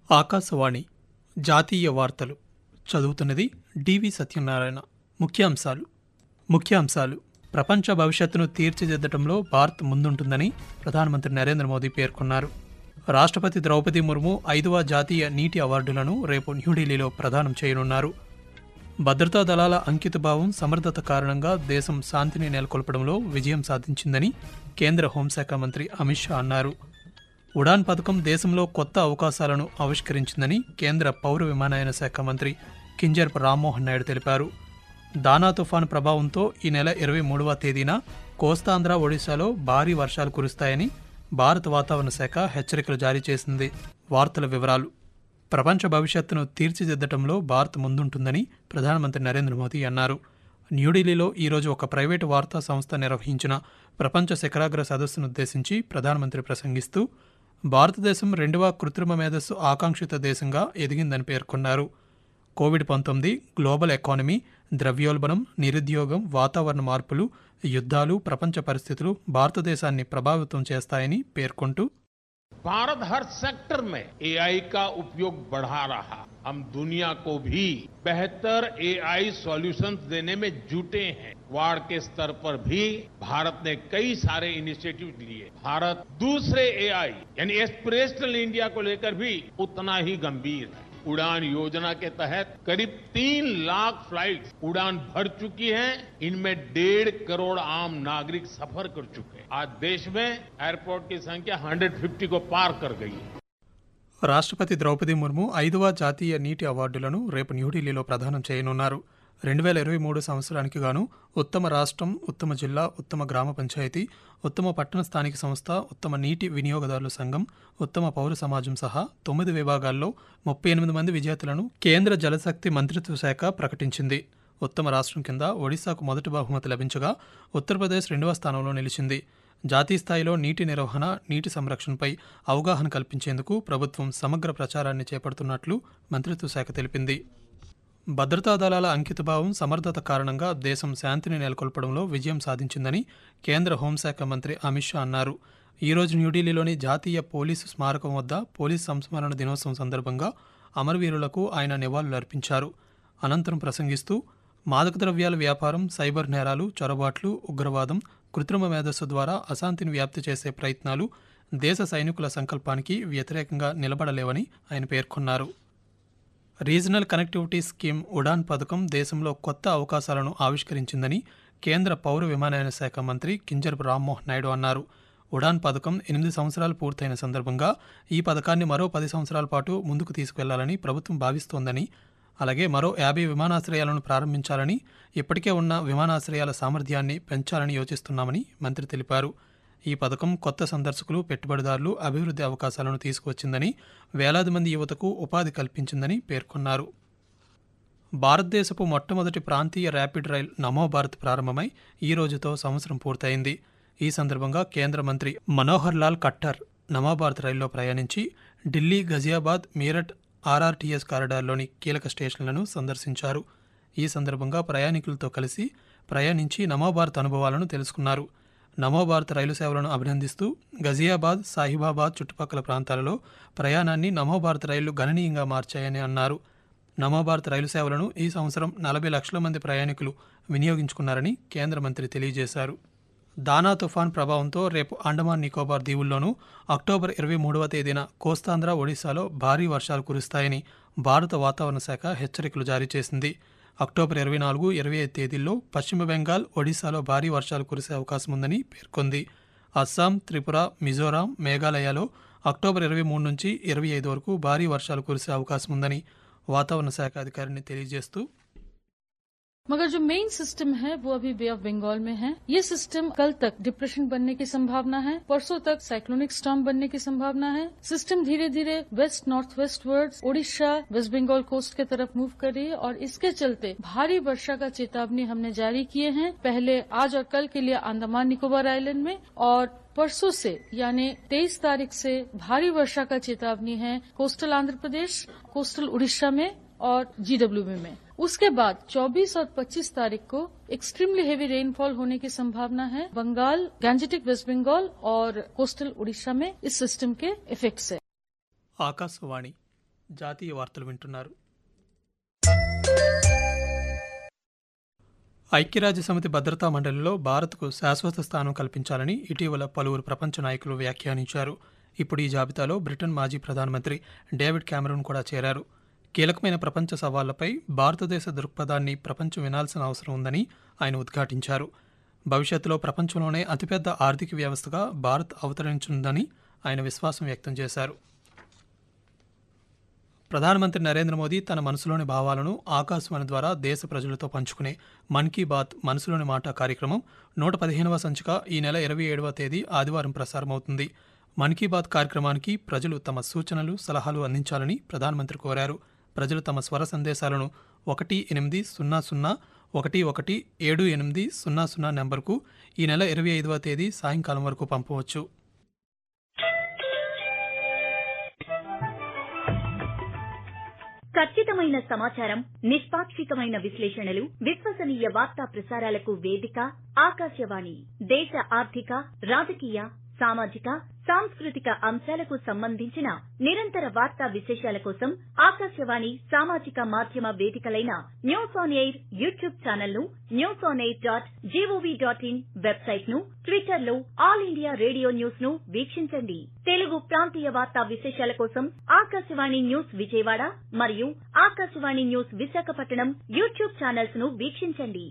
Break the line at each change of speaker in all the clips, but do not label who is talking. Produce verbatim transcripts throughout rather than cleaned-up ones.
ఆకాశవాణి జాతీయ వార్తలు చదువుతున్నది డివి సత్యనారాయణ. ముఖ్యాంశాలు ముఖ్యాంశాలు ప్రపంచ భవిష్యత్తును తీర్చిదిద్దడంలో భారత్ ముందుంటుందని ప్రధానమంత్రి నరేంద్ర మోదీ పేర్కొన్నారు. రాష్ట్రపతి ద్రౌపది ముర్ము ఐదవ జాతీయ నీటి అవార్డులను రేపు న్యూఢిల్లీలో ప్రదానం చేయనున్నారు. భద్రతా దళాల అంకితభావం, సమర్థత కారణంగా దేశం శాంతిని నెలకొల్పడంలో విజయం సాధించిందని కేంద్ర హోంశాఖ మంత్రి అమిత్ షా అన్నారు. ఉడాన్ పథకం దేశంలో కొత్త అవకాశాలను ఆవిష్కరించిందని కేంద్ర పౌర విమానయాన శాఖ మంత్రి కింజరపు రామ్మోహన్ నాయుడు తెలిపారు. దానా తుఫాను ప్రభావంతో ఈ నెల ఇరవై మూడవ తేదీన కోస్తాంధ్ర, ఒడిశాలో భారీ వర్షాలు కురుస్తాయని భారత వాతావరణ శాఖ హెచ్చరికలు జారీ చేసింది. వార్తల వివరాలు ప్రపంచ భవిష్యత్తును తీర్చిదిద్దడంలో భారత్ ముందుంటుందని ప్రధానమంత్రి నరేంద్ర మోదీ అన్నారు. న్యూఢిల్లీలో ఈరోజు ఒక ప్రైవేటు వార్తా సంస్థ నిర్వహించిన ప్రపంచ శిఖరాగ్ర సదస్సునుద్దేశించి ప్రధానమంత్రి ప్రసంగిస్తూ భారతదేశం రెండవ కృత్రిమ మేధస్సు ఆకాంక్షిత దేశంగా ఎదిగిందని పేర్కొన్నారు. కోవిడ్ పంతొమ్మిది, గ్లోబల్ ఎకానమీ, ద్రవ్యోల్బణం, నిరుద్యోగం, వాతావరణ మార్పులు, యుద్ధాలు, ప్రపంచ పరిస్థితులు భారతదేశాన్ని ప్రభావితం చేస్తాయని పేర్కొంటూ
भारत हर सेक्टर में एआई का उपयोग बढ़ा रहा। हम दुनिया को भी बेहतर एआई सॉल्यूशंस देने में जुटे हैं। वार्ड के स्तर पर भी भारत ने कई सारे इनिशिएटिव लिए। भारत दूसरे एआई यानी एस्पिरेशनल इंडिया को लेकर भी उतना ही गंभीर है। उड़ान योजना के तहत करीब तीन लाख फ्लाइट्स उड़ान भर चुकी हैं। इनमें डेढ़ करोड़ आम नागरिक सफर कर चुके हैं। आज देश में एयरपोर्ट की संख्या एक सौ पचास को पार कर गई है.
రాష్ట్రపతి ద్రౌపది ముర్ము ఐదవ జాతీయ నీటి అవార్డులను రేపు న్యూఢిల్లీలో ప్రదానం చేయనున్నారు. రెండు వేల ఇరవై మూడు సంవత్సరానికి గాను ఉత్తమ రాష్ట్రం, ఉత్తమ జిల్లా, ఉత్తమ గ్రామ పంచాయతీ, ఉత్తమ పట్టణ స్థానిక సంస్థ, ఉత్తమ నీటి వినియోగదారుల సంఘం, ఉత్తమ పౌర సమాజం సహా తొమ్మిది విభాగాల్లో ముప్పై ఎనిమిది మంది విజేతలను కేంద్ర జలశక్తి మంత్రిత్వ శాఖ ప్రకటించింది. ఉత్తమ రాష్ట్రం కింద ఒడిశాకు మొదటి బహుమతి లభించగా ఉత్తరప్రదేశ్ రెండవ స్థానంలో నిలిచింది. జాతీయ స్థాయిలో నీటి నిర్వహణ, నీటి సంరక్షణపై అవగాహన కల్పించేందుకు ప్రభుత్వం సమగ్ర ప్రచారాన్ని చేపడుతున్నట్లు మంత్రిత్వ శాఖ తెలిపింది. భద్రతా దళాల అంకితభావం, సమర్థత కారణంగా దేశం శాంతిని నెలకొల్పడంలో విజయం సాధించిందని కేంద్ర హోంశాఖ మంత్రి అమిత్ షా అన్నారు. ఈరోజు న్యూఢిల్లీలోని జాతీయ పోలీసు స్మారకం వద్ద పోలీసు సంస్మరణ దినోత్సవం సందర్భంగా అమరవీరులకు ఆయన నివాళులర్పించారు. అనంతరం ప్రసంగిస్తూ మాదక ద్రవ్యాల వ్యాపారం, సైబర్ నేరాలు, చొరబాట్లు, ఉగ్రవాదం, కృత్రిమ మేధస్సు ద్వారా అశాంతిని వ్యాప్తి చేసే ప్రయత్నాలు దేశ సైనికుల సంకల్పానికి వ్యతిరేకంగా నిలబడలేవని ఆయన పేర్కొన్నారు. రీజనల్ కనెక్టివిటీ స్కీమ్ ఉడాన్ పథకం దేశంలో కొత్త అవకాశాలను ఆవిష్కరించిందని కేంద్ర పౌర విమానయాన శాఖ మంత్రి కింజరపు రామ్మోహన్ నాయుడు అన్నారు. ఉడాన్ పథకం ఎనిమిది సంవత్సరాలు పూర్తయిన సందర్భంగా ఈ పథకాన్ని మరో పది సంవత్సరాల పాటు ముందుకు తీసుకువెళ్లాలని ప్రభుత్వం భావిస్తోందని, అలాగే మరో యాభై విమానాశ్రయాలను ప్రారంభించాలని, ఇప్పటికే ఉన్న విమానాశ్రయాల సామర్థ్యాన్ని పెంచాలని యోచిస్తున్నామని మంత్రి తెలిపారు. ఈ పథకం కొత్త సందర్శకులు, పెట్టుబడిదారులు, అభివృద్ధి అవకాశాలను తీసుకువచ్చిందని, వేలాది మంది యువతకు ఉపాధి కల్పించిందని పేర్కొన్నారు. భారతదేశపు మొట్టమొదటి ప్రాంతీయ ర్యాపిడ్ రైల్ నమో భారత్ ప్రారంభమై ఈ రోజుతో సంవత్సరం పూర్తయింది. ఈ సందర్భంగా కేంద్ర మంత్రి మనోహర్ లాల్ ఖట్టర్ నమో భారత్ రైల్లో ప్రయాణించి ఢిల్లీ, గజియాబాద్, మీరట్ ఆర్ఆర్టీఎస్ కారిడార్లోని కీలక స్టేషన్లను సందర్శించారు. ఈ సందర్భంగా ప్రయాణికులతో కలిసి ప్రయాణించి నమో భారత్ అనుభవాలను తెలుసుకున్నారు. నమో భారత్ రైలు సేవలను అభినందిస్తూ గజియాబాద్, సాహిబాబాద్ చుట్టుపక్కల ప్రాంతాలలో ప్రయాణాన్ని నమో భారత్ రైళ్లు గణనీయంగా మార్చాయని అన్నారు. నమో భారత్ రైలు సేవలను ఈ సంవత్సరం నలభై లక్షల మంది ప్రయాణికులు వినియోగించుకున్నారని కేంద్ర మంత్రి తెలియజేశారు. దానా తుఫాన్ ప్రభావంతో రేపు అండమాన్ నికోబార్ దీవుల్లోనూ, అక్టోబర్ ఇరవై మూడవ తేదీన కోస్తాంధ్ర, ఒడిశాలో భారీ వర్షాలు కురుస్తాయని భారత వాతావరణ శాఖ హెచ్చరికలు జారీ చేసింది. అక్టోబర్ ఇరవై నాలుగు, ఇరవై ఐదు తేదీల్లో పశ్చిమ బెంగాల్, ఒడిశాలో భారీ వర్షాలు కురిసే అవకాశం ఉందని పేర్కొంది. అస్సాం, త్రిపుర, మిజోరాం, మేఘాలయలో అక్టోబర్ ఇరవై మూడు నుంచి ఇరవై ఐదు వరకు భారీ వర్షాలు కురిసే అవకాశం ఉందని వాతావరణ శాఖ అధికారిని తెలియజేస్తూ
मगर जो मेन सिस्टम है वो अभी बे ऑफ बंगाल में है। ये सिस्टम कल तक डिप्रेशन बनने की संभावना है, परसों तक साइक्लोनिक स्टॉर्म बनने की संभावना है। सिस्टम धीरे धीरे west north west wards Odisha, west Bengal coast के तरफ मूव कर रही है और इसके चलते भारी वर्षा का चेतावनी हमने जारी किए हैं। पहले आज और कल के लिए अंडमान निकोबार आइलैंड में और परसों से यानी तेईस तारीख से भारी वर्षा का चेतावनी है कोस्टल आंध्र प्रदेश, कोस्टल उड़ीसा में और जीडब्ल्यूबी में। उसके बाद चौबीस और पच्चीस तारीख को एक्सट्रीमली हेवी रेनफॉल होने की संभावना है बंगाल, गैंजेटिक वेस्ट बंगाल और कोस्टल उड़ीसा में इस सिस्टम के इफेक्ट से।
ఆకాశవాణి జాతీయ వార్తలు వింటున్నారు. ఐక్యరాజ్య సమితి భద్రతా మండలిలో భారత్కు శాశ్వత స్థానం కల్పించాలని ఇటీవల పలువురు ప్రపంచ నాయకులు వ్యాఖ్యానించారు. ఇప్పుడు ఈ జాబితాలో బ్రిటన్ మాజీ ప్రధానమంత్రి డేవిడ్ క్యామరూన్ కూడా చేరారు. కీలకమైన ప్రపంచ సవాళ్లపై భారతదేశ దృక్పథాన్ని ప్రపంచం వినాల్సిన అవసరం ఉందని ఆయన ఉద్ఘాటించారు. భవిష్యత్తులో ప్రపంచంలోనే అతిపెద్ద ఆర్థిక వ్యవస్థగా భారత్ అవతరించిందని ఆయన విశ్వాసం వ్యక్తం చేశారు. ప్రధానమంత్రి నరేంద్ర మోదీ తన మనసులోని భావాలను ఆకాశవాణి ద్వారా దేశ ప్రజలతో పంచుకునే మన్ కీ బాత్ మనసులోని మాట కార్యక్రమం నూట పదిహేనవ సంచిక ఈ నెల ఇరవై ఏడవ తేదీ ఆదివారం ప్రసారమవుతుంది. మన్ కీ బాత్ కార్యక్రమానికి ప్రజలు తమ సూచనలు, సలహాలు అందించాలని ప్రధానమంత్రి కోరారు. ప్రజలు తమ స్వర సందేశాలను ఒకటి ఎనిమిది సున్నా సున్నా ఒకటి ఒకటి ఏడు ఎనిమిది సున్నా సున్నా నెంబర్కు ఈ నెల ఇరవై ఐదవ తేదీ సాయంకాలం వరకు పంపవచ్చు.
ఖచ్చితమైన సమాచారం, నిష్పాక్షికమైన విశ్లేషణలు, విశ్వసనీయ వార్తా ప్రసారాలకు వేదిక ఆకాశవాణి. దేశ ఆర్థిక, రాజకీయ, సామాజిక, సాంస్కృతిక అంశాలకు సంబంధించిన నిరంతర వార్తా విశేషాల కోసం ఆకాశవాణి సామాజిక మాధ్యమ వేదికలైన news on air YouTube channel ను, news on air dot GOV dot in website ను, ట్విట్టర్ లో ఆల్ ఇండియా రేడియో న్యూస్ ను వీక్షించండి. తెలుగు ప్రాంతీయ వార్తా విశేషాల కోసం ఆకాశవాణి న్యూస్ విజయవాడ మరియు Akashvani news Visakhapatnam YouTube channels ను వీక్షించండి.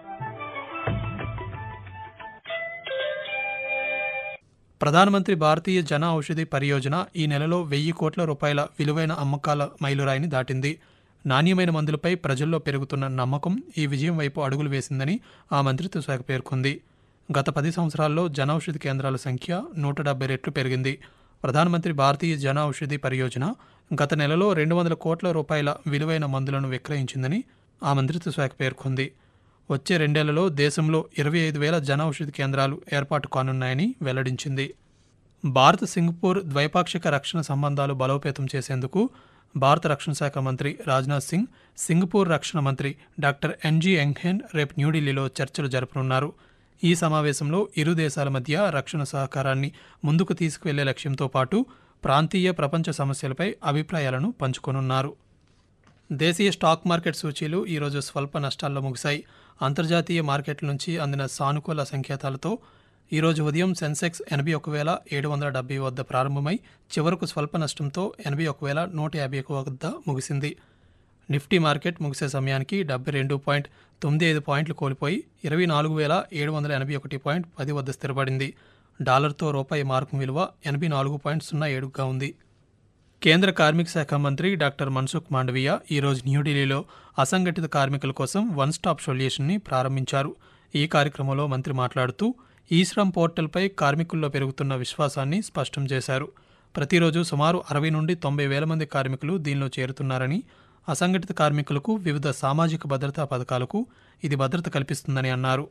ప్రధానమంత్రి భారతీయ జన ఔషధి పరియోజన ఈ నెలలో వెయ్యి కోట్ల రూపాయల విలువైన అమ్మకాల మైలురాయిని దాటింది. నాణ్యమైన మందులపై ప్రజల్లో పెరుగుతున్న నమ్మకం ఈ విజయం వైపు అడుగులు వేసిందని ఆ మంత్రిత్వ శాఖ పేర్కొంది. గత పది సంవత్సరాల్లో జన ఔషధి కేంద్రాల సంఖ్య నూట డెబ్బై రెట్లు పెరిగింది. ప్రధానమంత్రి భారతీయ జన ఔషధి పరియోజన గత నెలలో రెండు వందల కోట్ల రూపాయల విలువైన మందులను విక్రయించిందని ఆ మంత్రిత్వ శాఖ పేర్కొంది. వచ్చే రెండేళ్లలో దేశంలో ఇరవై ఐదు వేల జన ఔషధి కేంద్రాలు ఏర్పాటు కానున్నాయని వెల్లడించింది. భారత్ సింగపూర్ ద్వైపాక్షిక రక్షణ సంబంధాలు బలోపేతం చేసేందుకు భారత రక్షణ శాఖ మంత్రి రాజ్నాథ్ సింగ్, సింగపూర్ రక్షణ మంత్రి డాక్టర్ ఎన్జీ ఎంఘెన్ రేపు న్యూఢిల్లీలో చర్చలు జరపనున్నారు. ఈ సమావేశంలో ఇరు దేశాల మధ్య రక్షణ సహకారాన్ని ముందుకు తీసుకువెళ్లే లక్ష్యంతో పాటు ప్రాంతీయ, ప్రపంచ సమస్యలపై అభిప్రాయాలను పంచుకోనున్నారు. దేశీయ స్టాక్ మార్కెట్ సూచీలు ఈరోజు స్వల్ప నష్టాల్లో ముగిశాయి. అంతర్జాతీయ మార్కెట్ల నుంచి అందిన సానుకూల సంకేతాలతో ఈరోజు ఉదయం సెన్సెక్స్ ఎనభై ఒక వేల ఏడు వందల డెబ్బై వద్ద ప్రారంభమై చివరకు స్వల్ప నష్టంతో ఎనభై ఒక వేల నూట యాభై ఒక వద్ద ముగిసింది. నిఫ్టీ మార్కెట్ ముగిసే సమయానికి డెబ్బై రెండు పాయింట్ తొమ్మిది ఐదు పాయింట్లు కోల్పోయి ఇరవై నాలుగు వేల ఏడు వందల ఎనభై ఒకటి పాయింట్ పది వద్ద స్థిరపడింది. డాలర్తో రూపాయి మార్కు విలువ ఎనభై నాలుగు పాయింట్ సున్నా ఏడుగా ఉంది. కేంద్ర కార్మిక శాఖ మంత్రి డాక్టర్ మన్సుఖ్ మాండవీయ ఈరోజు న్యూఢిల్లీలో అసంఘటిత కార్మికుల కోసం వన్ స్టాప్ సొల్యూషన్ని ప్రారంభించారు. ఈ కార్యక్రమంలో మంత్రి మాట్లాడుతూ ఈ శ్రమ్ పోర్టల్పై కార్మికుల్లో పెరుగుతున్న విశ్వాసాన్ని స్పష్టం చేశారు. ప్రతిరోజు సుమారు అరవై నుండి తొంభై వేల మంది కార్మికులు దీనిలో చేరుతున్నారని, అసంఘటిత కార్మికులకు వివిధ సామాజిక భద్రతా పథకాలకు ఇది భద్రత కల్పిస్తుందని అన్నారు.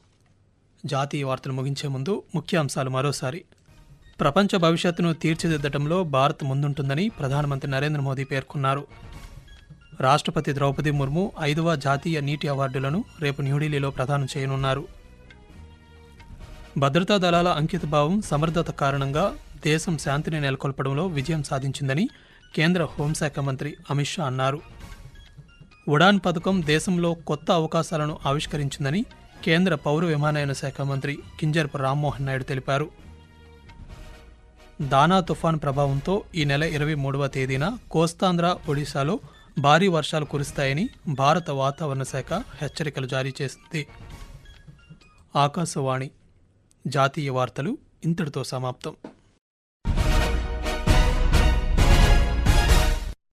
జాతీయ వార్తలు ముగించే ముందు ముఖ్యాంశాలు మరోసారి. ప్రపంచ భవిష్యత్తును తీర్చిదిద్దడంలో భారత్ ముందుంటుందని ప్రధానమంత్రి నరేంద్ర మోదీ పేర్కొన్నారు. రాష్ట్రపతి ద్రౌపది ముర్ము ఐదవ జాతీయ నీటి అవార్డులను రేపు న్యూఢిల్లీలో ప్రదానం చేయనున్నారు. భద్రతా దళాల అంకితభావం, సమర్థత కారణంగా దేశం శాంతిని నెలకొల్పడంలో విజయం సాధించిందని కేంద్ర హోంశాఖ మంత్రి అమిత్ షా అన్నారు. ఉడాన్ పథకం దేశంలో కొత్త అవకాశాలను ఆవిష్కరించిందని కేంద్ర పౌర విమానయాన శాఖ మంత్రి కింజరపు రామ్మోహన్ నాయుడు తెలిపారు. దానా తుఫాన్ ప్రభావంతో ఈ నెల ఇరవై మూడవ తేదీన కోస్తాంధ్ర, ఒడిశాలో భారీ వర్షాలు కురుస్తాయని భారత వాతావరణ శాఖ హెచ్చరికలు జారీ చేసింది. ఆకాశవాణి జాతీయ వార్తలు ఇంతటితో సమాప్తం.